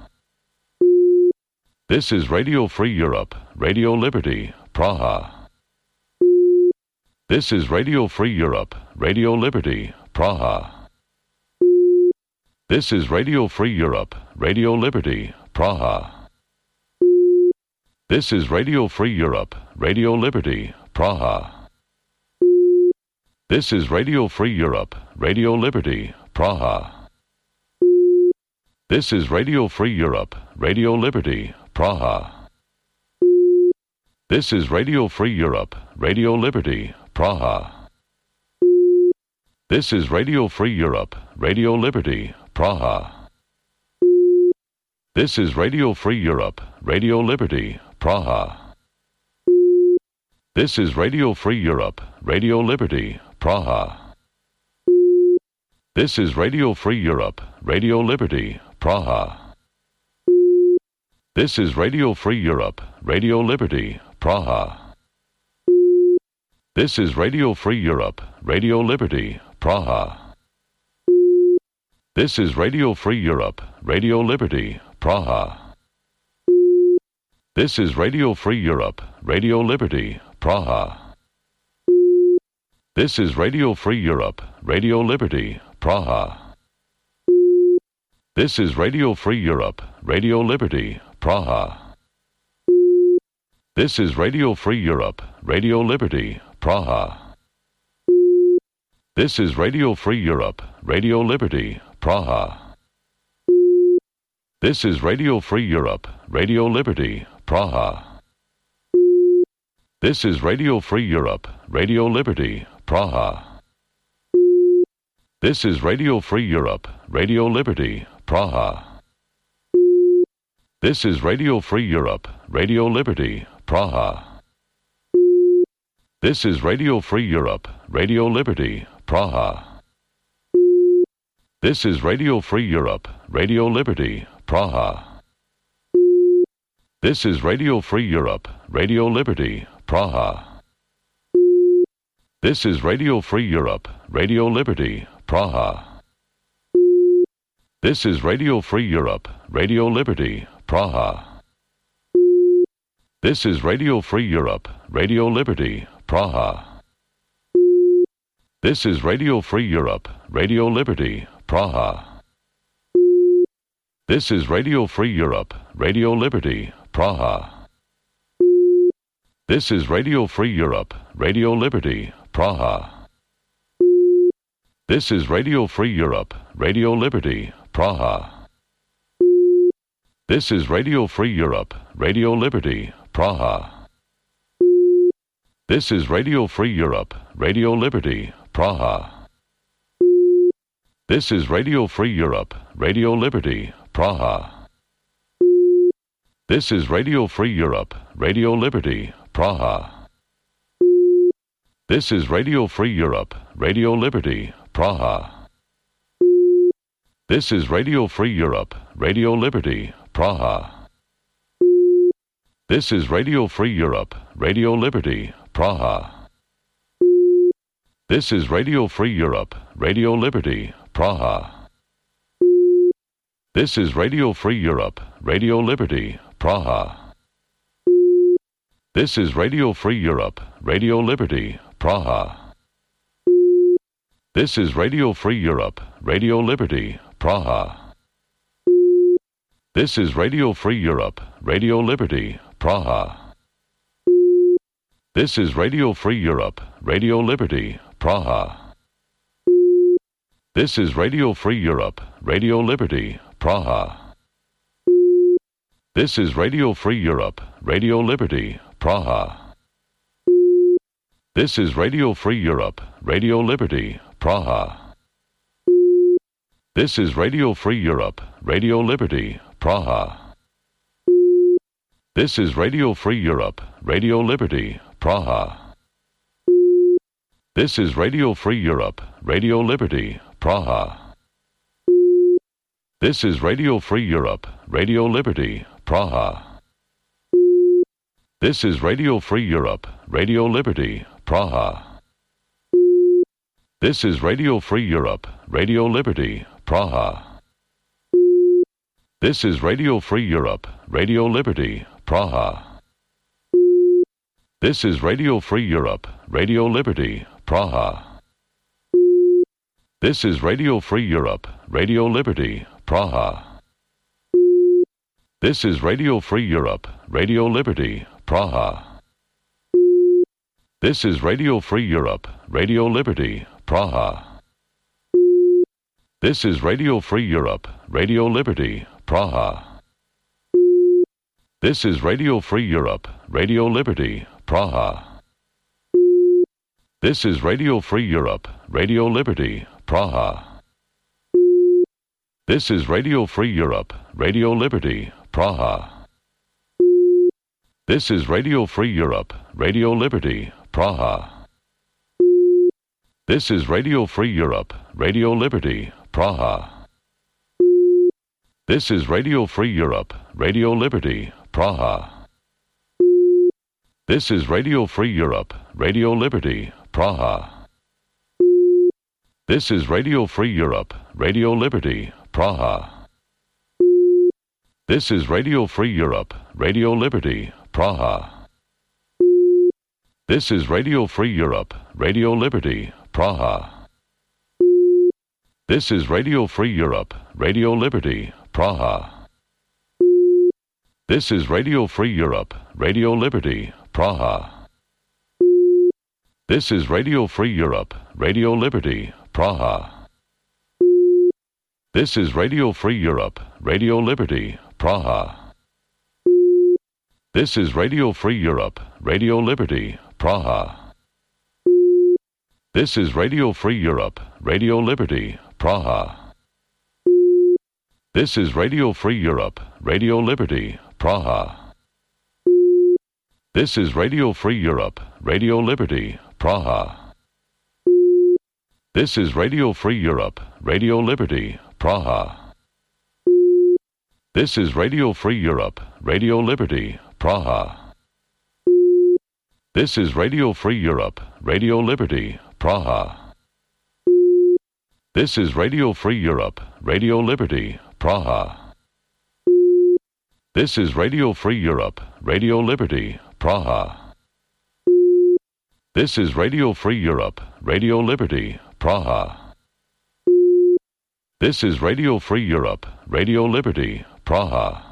This is Radio Free Europe, Radio Liberty, Praha. This is Radio Free Europe, Radio Liberty, Praha. This is Radio Free Europe, Radio Liberty, Praha. This is Radio Free Europe, Radio Liberty, Praha. This is Radio Free Europe, Radio Liberty, Praha. This is Radio Free Europe, Radio Liberty, Praha. This is Radio Free Europe, Radio Liberty, Praha. This is Radio Free Europe, Radio Liberty, Praha. This is Radio Free Europe, Radio Liberty, Praha. This is Radio Free Europe, Radio Liberty, Praha. This is Radio Free Europe, Radio Liberty, Praha. This is Radio Free Europe, Radio Liberty, Praha. This is Radio Free Europe, Radio Liberty, Praha. This is Radio Free Europe, Radio Liberty, Praha. This is Radio Free Europe, Radio Liberty, Praha. This is Radio Free Europe, Radio Liberty, Praha. This is Radio Free Europe, Radio Liberty, Praha. This is Radio Free Europe, Radio Liberty, Praha. This is Radio Free Europe, Radio Liberty, Praha. This is Radio Free Europe, Radio Liberty, Praha. This is Radio Free Europe, Radio Liberty, Praha. This is Radio Free Europe, Radio Liberty, Praha. This is Radio Free Europe, Radio Liberty, Praha. This is Radio Free Europe, Radio Liberty, Praha. This is Radio Free Europe, Radio Liberty, Praha. This is Radio Free Europe, Radio Liberty, Praha. This is Radio Free Europe, Radio Liberty, Praha. This is Radio Free Europe, Radio Liberty, Praha. This is Radio Free Europe, Radio Liberty, Praha. This is Radio Free Europe, Radio Liberty, Praha. This is Radio Free Europe, Radio Liberty, Praha. This is Radio Free Europe, Radio Liberty, Praha. This is Radio Free Europe, Radio Liberty, Praha. This is Radio Free Europe, Radio Liberty, Praha. This is Radio Free Europe, Radio Liberty, Praha. This is Radio Free Europe, Radio Liberty, Praha. This is Radio Free Europe, Radio Liberty, Praha. This is Radio Free Europe, Radio Liberty, Praha. This is Radio Free Europe, Radio Liberty, Praha. This is Radio Free Europe, Radio Liberty, Praha. This is Radio Free Europe, Radio Liberty, Praha. This is Radio Free Europe, Radio Liberty, Praha. This is Radio Free Europe, Radio Liberty, Praha. This is Radio Free Europe, Radio Liberty, Praha. This is Radio Free Europe, Radio Liberty, Praha. This is Radio Free Europe, Radio Liberty, Praha. This is Radio Free Europe, Radio Liberty, Praha. This is Radio Free Europe, Radio Liberty, Praha. This is Radio Free Europe, Radio Liberty, Praha. This is Radio Free Europe, Radio Liberty, Praha. This is Radio Free Europe, Radio Liberty, Praha. This is Radio Free Europe, Radio Liberty, Praha. This is Radio Free Europe, Radio Liberty, Praha. This is Radio Free Europe, Radio Liberty, Praha. This is Radio Free Europe, Radio Liberty, Praha. This is Radio Free Europe, Radio Liberty, Praha. This is Radio Free Europe, Radio Liberty, Praha. This is Radio Free Europe, Radio Liberty, Praha. This is Radio Free Europe, Radio Liberty, Praha. This is Radio Free Europe, Radio Liberty, Praha. This is Radio Free Europe, Radio Liberty, Praha. This is Radio Free Europe, Radio Liberty, Praha. This is Radio Free Europe, Radio Liberty, Praha. This is Radio Free Europe, Radio Liberty, Praha. This is Radio Free Europe, Radio Liberty, Praha. This is Radio Free Europe, Radio Liberty, Praha. This is Radio Free Europe, Radio Liberty, Praha. This is Radio Free Europe, Radio Liberty, Praha. This is Radio Free Europe, Radio Liberty, Praha. This is Radio Free Europe, Radio Liberty, Praha. This is Radio Free Europe, Radio Liberty, Praha. This is Radio Free Europe, Radio Liberty, Praha. This is Radio Free Europe, Radio Liberty, Praha. This is Radio Free Europe, Radio Liberty, Praha. This is Radio Free Europe, Radio Liberty, Praha. This is Radio Free Europe, Radio Liberty, Praha. This is Radio Free Europe, Radio Liberty, Praha. This is Radio Free Europe, Radio Liberty, Praha. This is Radio Free Europe, Radio Liberty, Praha. This is Radio Free Europe, Radio Liberty, Praha. This is Radio Free Europe, Radio Liberty, Praha. This is Radio Free Europe, Radio Liberty, Praha. This is Radio Free Europe, Radio Liberty, Praha. This is Radio Free Europe, Radio Liberty, Praha. This is Radio Free Europe, Radio Liberty, Praha. This is Radio Free Europe, Radio Liberty, Praha.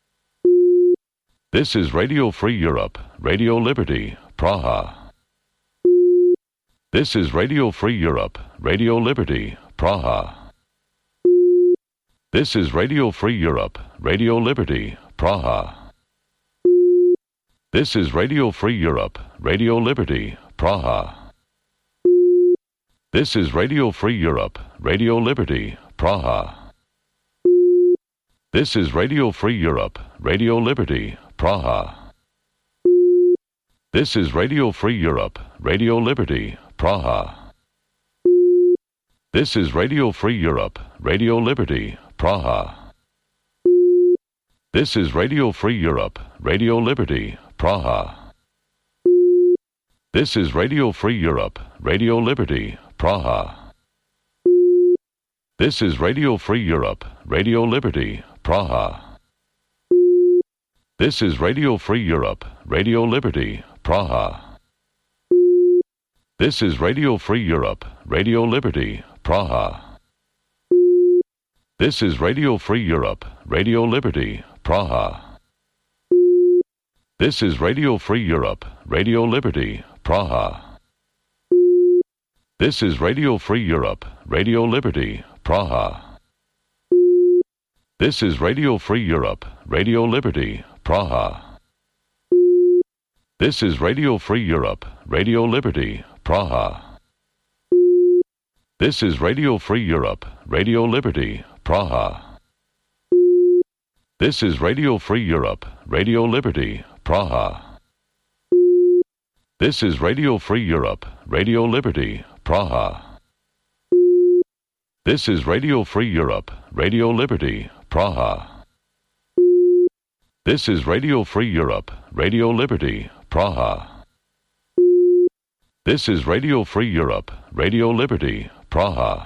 This is Radio Free Europe, Radio Liberty, Praha. This is Radio Free Europe, Radio Liberty, Praha. This is Radio Free Europe, Radio Liberty, Praha. This is Radio Free Europe, Radio Liberty, Praha. This is Radio Free Europe, Radio Liberty, Praha. This is Radio Free Europe, Radio Liberty, Praha. This is Radio Free Europe, Radio Liberty, Praha. This is Radio Free Europe, Radio Liberty, Praha. This is Radio Free Europe, Radio Liberty, Praha. This is Radio Free Europe, Radio Liberty, Praha. This is Radio Free Europe, Radio Liberty, Praha. This is Radio Free Europe, Radio Liberty, Praha. This is Radio Free Europe, Radio Liberty, Praha. This is Radio Free Europe, Radio Liberty, Praha. This is Radio Free Europe, Radio Liberty, Praha. This is Radio Free Europe, Radio Liberty, Praha. This is Radio Free Europe, Radio Liberty, Praha. This is Radio Free Europe, Radio Liberty, Praha. This is Radio Free Europe, Radio Liberty, Praha. This is Radio Free Europe, Radio Liberty, Praha. This is Radio Free Europe, Radio Liberty, Praha. This is Radio Free Europe, Radio Liberty, Praha. This is Radio Free Europe, Radio Liberty, Praha. This is Radio Free Europe, Radio Liberty, Praha.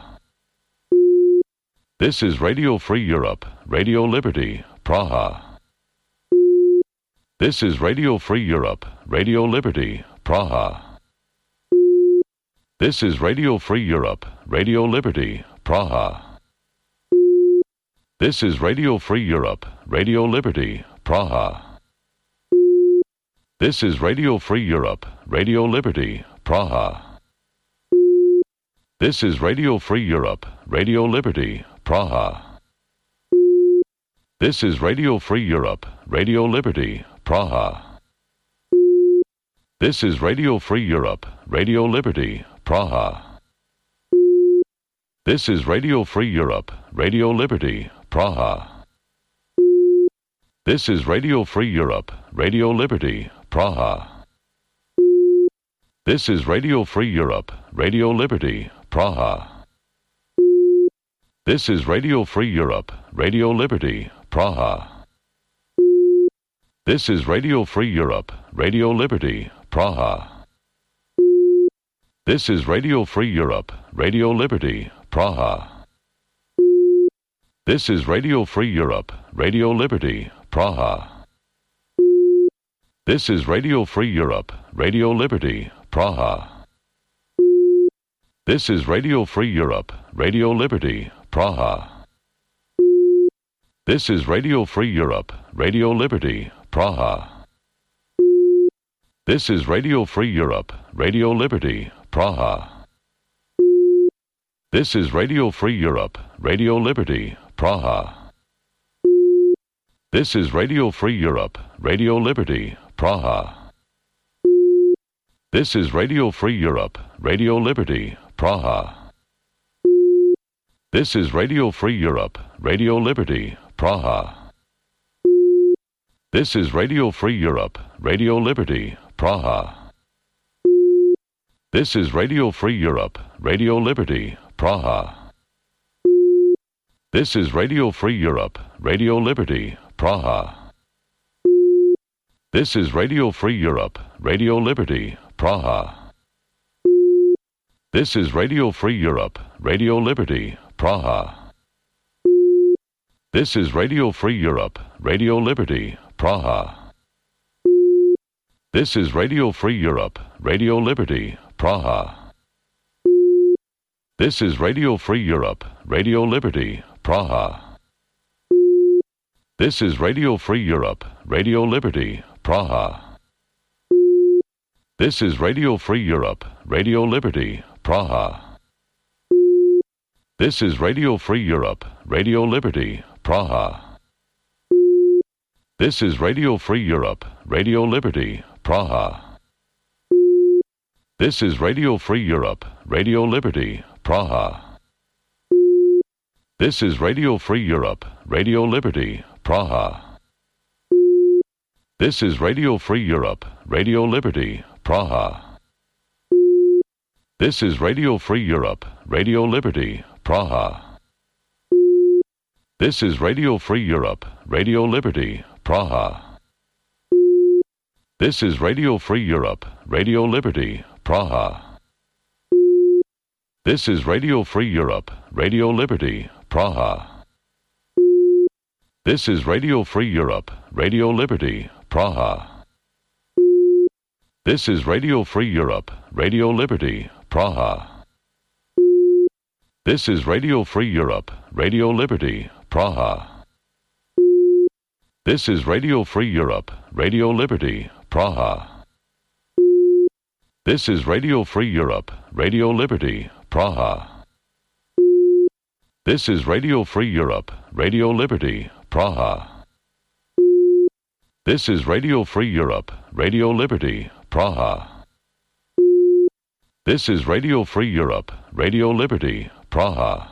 This is Radio Free Europe, Radio Liberty, Praha. This is Radio Free Europe, Radio Liberty, Praha. This is Radio Free Europe, Radio Liberty, Praha. This is Radio Free Europe, Radio Liberty, Praha. This is Radio Free Europe, Radio Liberty, Praha. This is Radio Free Europe, Radio Liberty, Praha. This is Radio Free Europe, Radio Liberty, Praha. This is Radio Free Europe, Radio Liberty, Praha. This is Radio Free Europe, Radio Liberty, Praha. This is Radio Free Europe, Radio Liberty, Praha. This is Radio Free Europe, Radio Liberty, Praha. This is Radio Free Europe, Radio Liberty, Praha. This is Radio Free Europe, Radio Liberty, Praha. This is Radio Free Europe, Radio Liberty, Praha. This is Radio Free Europe, Radio Liberty, Praha. This is Radio Free Europe, Radio Liberty, Praha. This is Radio Free Europe, Radio Liberty, Praha. This is Radio Free Europe, Radio Liberty, Praha. This is Radio Free Europe, Radio Liberty, Praha. This is Radio Free Europe, Radio Liberty, Praha. This is Radio Free Europe, Radio Liberty, Praha. This is Radio Free Europe, Radio Liberty, Praha. This is Radio Free Europe, Radio Liberty, Praha. This is Radio Free Europe, Radio Liberty, Praha. This is Radio Free Europe, Radio Liberty, Praha. This is Radio Free Europe, Radio Liberty, Praha. This is Radio Free Europe, Radio Liberty, Praha. This is Radio Free Europe, Radio Liberty, Praha. This is Radio Free Europe, Radio Liberty, Praha. This is Radio Free Europe, Radio Liberty, Praha. This is Radio Free Europe, Radio Liberty, Praha. This is Radio Free Europe, Radio Liberty, Praha. This is Radio Free Europe, Radio Liberty, Praha. This is Radio Free Europe, Radio Liberty, Praha. This is Radio Free Europe, Radio Liberty, Praha. This is Radio Free Europe, Radio Liberty, Praha. This is Radio Free Europe, Radio Liberty, Praha. This is Radio Free Europe, Radio Liberty, Praha. This is Radio Free Europe, Radio Liberty, Praha. This is Radio Free Europe, Radio Liberty, Praha. This is Radio Free Europe, Radio Liberty, Praha. This is Radio Free Europe, Radio Liberty, Praha. This is Radio Free Europe, Radio Liberty, Praha. This is Radio Free Europe, Radio Liberty, Praha. This is Radio Free Europe, Radio Liberty, Praha. This is Radio Free Europe, Radio Liberty, Praha. This is Radio Free Europe, Radio Liberty, Praha. This is Radio Free Europe, Radio Liberty, Praha. This is Radio Free Europe, Radio Liberty, Praha. This is Radio Free Europe, Radio Liberty, Praha.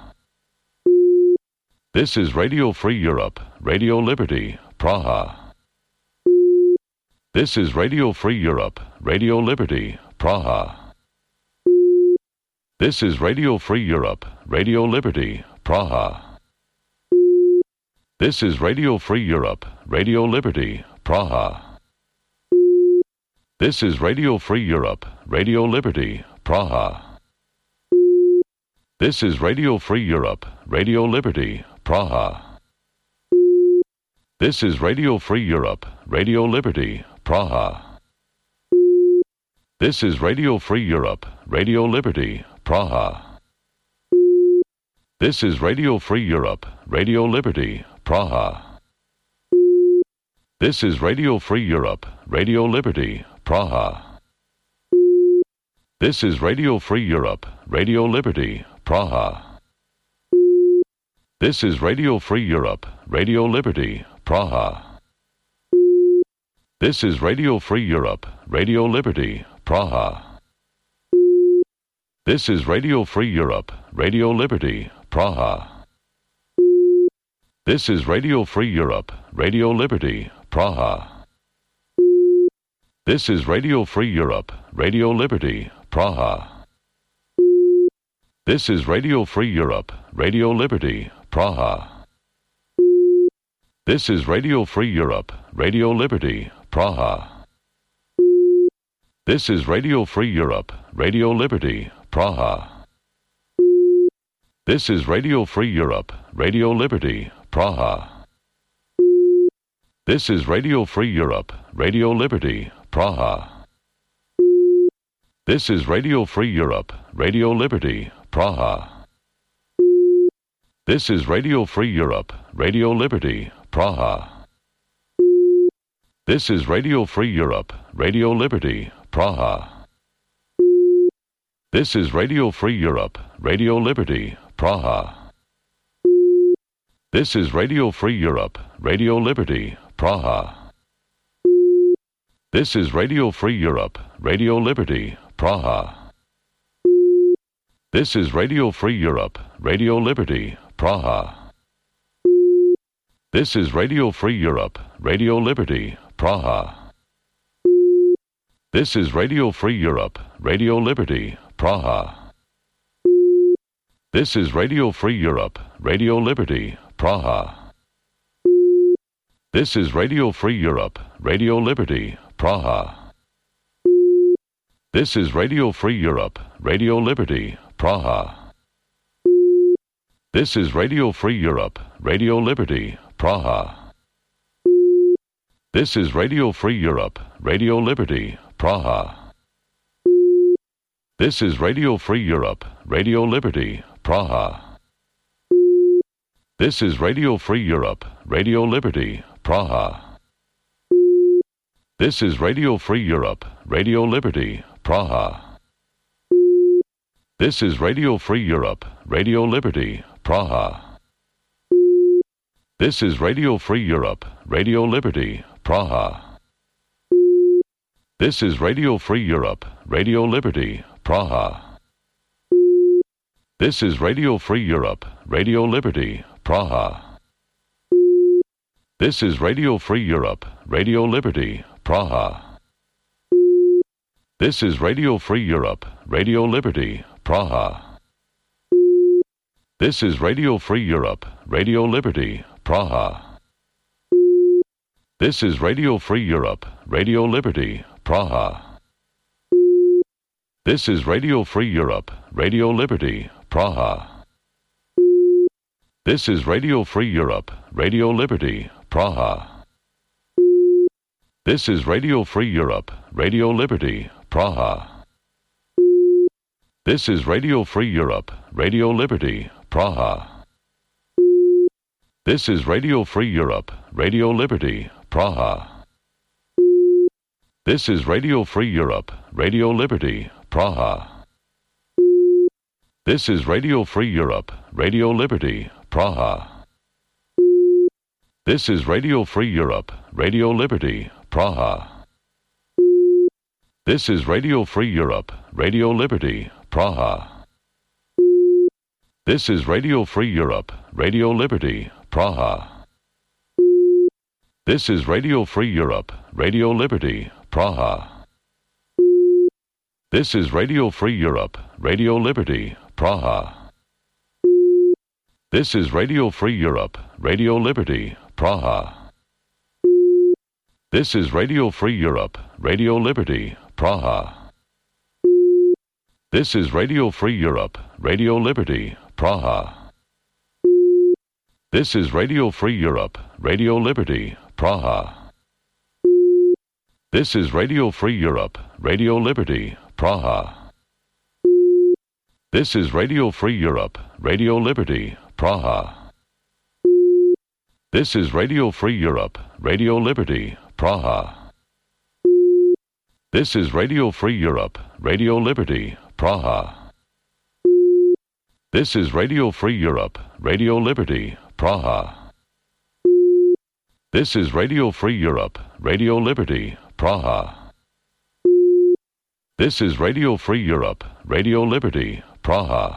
This is Radio Free Europe, Radio Liberty, Praha. This is Radio Free Europe, Radio Liberty, Praha. This is Radio Free Europe, Radio Liberty, Praha. This is Radio Free Europe, Radio Liberty, Praha. This is Radio Free Europe, Radio Liberty, Praha. This is Radio Free Europe, Radio Liberty, Praha. This is Radio Free Europe, Radio Liberty, Praha. This is Radio Free Europe, Radio Liberty, Praha. This is Radio Free Europe, Radio Liberty, Praha. This is Radio Free Europe, Radio Liberty, Praha. This is Radio Free Europe, Radio Liberty, Praha. This is Radio Free Europe, Radio Liberty, Praha. This is Radio Free Europe, Radio Liberty, Praha. This is Radio Free Europe, Radio Liberty, Praha. This is Radio Free Europe, Radio Liberty, Praha. This is Radio Free Europe, Radio Liberty, Praha. This is Radio Free Europe, Radio Liberty, Praha. This is Radio Free Europe, Radio Liberty, Praha. This is Radio Free Europe, Radio Liberty, Praha. This is Radio Free Europe, Radio Liberty, Praha. This is Radio Free Europe, Radio Liberty, Praha. This is Radio Free Europe, Radio Liberty, Praha. This is Radio Free Europe, Radio Liberty, Praha. This is Radio Free Europe, Radio Liberty, Praha. This is Radio Free Europe, Radio Liberty, Praha. This is Radio Free Europe, Radio Liberty, Praha. This is Radio Free Europe, Radio Liberty, Praha. This is Radio Free Europe, Radio Liberty, Praha. This is Radio Free Europe, Radio Liberty, Praha. This is Radio Free Europe, Radio Liberty, Praha. This is Radio Free Europe, Radio Liberty, Praha. This is Radio Free Europe, Radio Liberty, Praha. This is Radio Free Europe, Radio Liberty, Praha. This is Radio Free Europe, Radio Liberty, Praha. This is Radio Free Europe, Radio Liberty, Praha. This is Radio Free Europe, Radio Liberty, Praha. This is Radio Free Europe, Radio Liberty, Praha. This is Radio Free Europe, Radio Liberty, Praha. This is Radio Free Europe, Radio Liberty, Praha. This is Radio Free Europe, Radio Liberty, Praha. This is Radio Free Europe, Radio Liberty, Praha. This is Radio Free Europe, Radio Liberty, Praha. This is Radio Free Europe, Radio Liberty, Praha. This is Radio Free Europe, Radio Liberty, Praha. This is Radio Free Europe, Radio Liberty, Praha. This is Radio Free Europe, Radio Liberty, Praha. This is Radio Free Europe, Radio Liberty, Praha. This is Radio Free Europe, Radio Liberty, Praha. This is Radio Free Europe, Radio Liberty, Praha. This is Radio Free Europe, Radio Liberty, Praha. This is Radio Free Europe, Radio Liberty, Praha. This is Radio Free Europe, Radio Liberty, Praha. This is Radio Free Europe, Radio Liberty, Praha. This is Radio Free Europe, Radio Liberty, Praha. This is Radio Free Europe, Radio Liberty, Praha. This is Radio Free Europe, Radio Liberty, Praha. This is Radio Free Europe, Radio Liberty, Praha. This is Radio Free Europe, Radio Liberty, Praha. This is Radio Free Europe, Radio Liberty, Praha. This is Radio Free Europe, Radio Liberty, Praha. This is Radio Free Europe, Radio Liberty, Praha. This is Radio Free Europe, Radio Liberty, Praha. This is Radio Free Europe, Radio Liberty, Praha. This is Radio Free Europe, Radio Liberty, Praha. This is Radio Free Europe, Radio Liberty, Praha. This is Radio Free Europe, Radio Liberty, Praha. This is Radio Free Europe, Radio Liberty, Praha. This is Radio Free Europe, Radio Liberty, Praha. This is Radio Free Europe, Radio Liberty, Praha.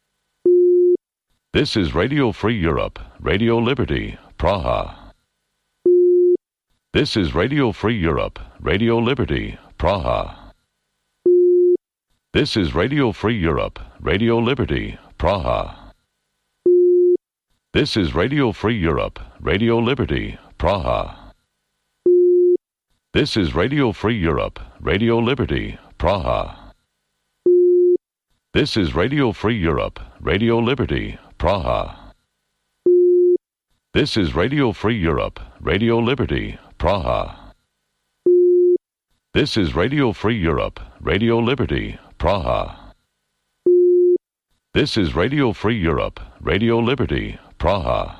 This is Radio Free Europe, Radio Liberty, Praha. This is Radio Free Europe, Radio Liberty, Praha. This is Radio Free Europe, Radio Liberty, Praha. This is Radio Free Europe, Radio Liberty, Praha. This is Radio Free Europe, Radio Liberty, Praha. This is Radio Free Europe, Radio Liberty, Praha. This is Radio Free Europe, Radio Liberty, Praha. This is Radio Free Europe, Radio Liberty, Praha. This is Radio Free Europe, Radio Liberty, Praha.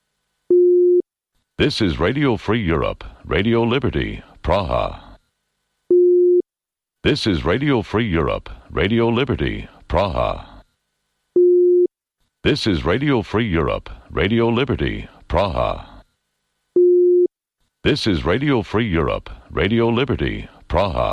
This is Radio Free Europe, Radio Liberty, Praha. This is Radio Free Europe, Radio Liberty, Praha. This is Radio Free Europe, Radio Liberty, Praha. This is Radio Free Europe, Radio Liberty, Praha.